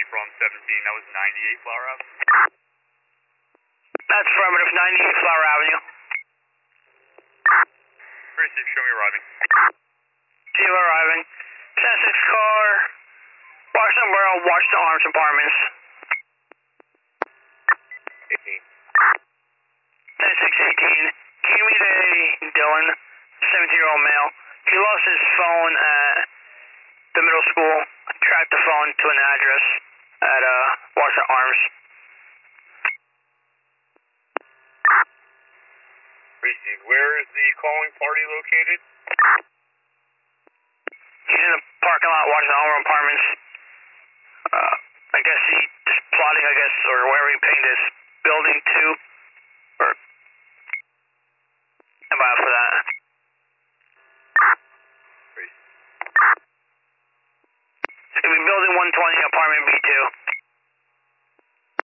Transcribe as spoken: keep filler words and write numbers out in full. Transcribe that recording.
from seventeen, that was ninety-eight Flower Ave. That's affirmative, ninety-eight Flower Avenue. Receive, show me arriving. See you arriving. ten six car, Washington Borough, Washington Arms Apartments. eighteen. ten six eighteen. Can you meet a Dylan, seventeen-year-old male? He lost his phone at the middle school. Tracked the phone to an address at uh, Washington Arms. Receive, where is the calling party located? He's in the parking lot, Washington Arms Apartments. Uh, I guess he just plotting, I guess, or wherever he pinged this building two, or about for that. It's gonna be building one twenty, apartment B two.